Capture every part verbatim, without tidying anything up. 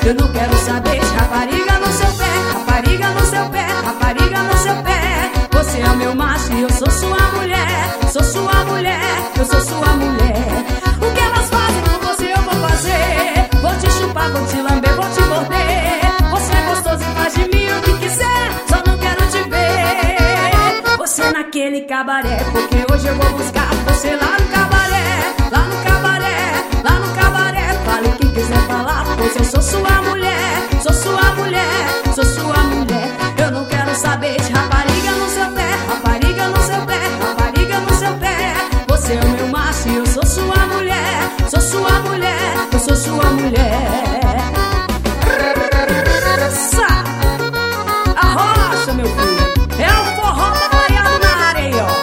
Eu não quero saber de rapariga no seu pé, rapariga no seu pé, rapariga no seu pé. Você é o meu macho e eu sou sua mulher, sou sua mulher, eu sou sua mulher. O que elas fazem por você eu vou fazer. Vou te chupar, vou te lamber, vou te morder. Você é gostoso e faz de mim o que quiser, só não quero te ver você naquele cabaré, porque hoje eu vou buscar você lá no cabaré, lá no cabaré, lá no cabaré. Fale o que quiser falar, pois eu sou sua mulher, sou sua mulher, sou sua mulher. Eu não quero saber de rapariga no seu pé, rapariga no seu pé, rapariga no seu pé. Você é o meu macho e eu sou sua mulher, sou sua mulher, eu sou sua mulher. Arrocha, meu filho, é o forró baiano na areia, ó.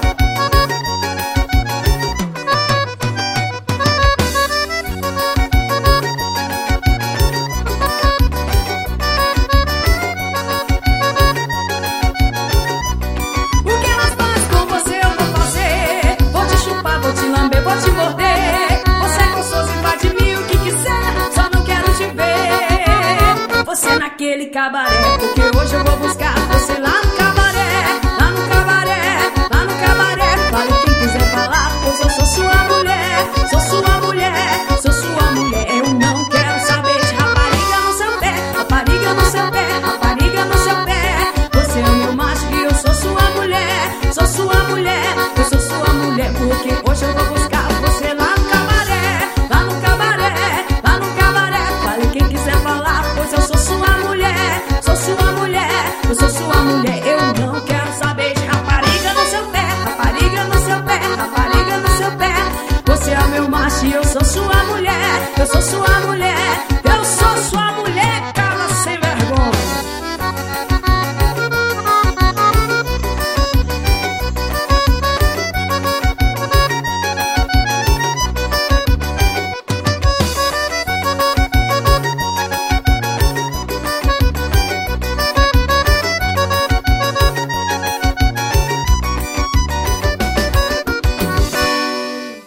O que elas fazem com você eu vou fazer. Vou te chupar, vou te lamber, vou te morder. Você é gostoso e faz de mim o que quiser, só não quero te ver você naquele cabaré, porque hoje eu vou buscar você lá no cabaré, lá no cabaré, lá no cabaré. Fale quem quiser falar, pois eu sou sua mulher, sou sua mulher, sou sua mulher. Eu não quero saber de rapariga no seu pé, rapariga no seu pé, rapariga no seu pé. Você é o meu macho e eu sou sua mulher, sou sua mulher, eu sou sua mulher, porque hoje eu vou buscar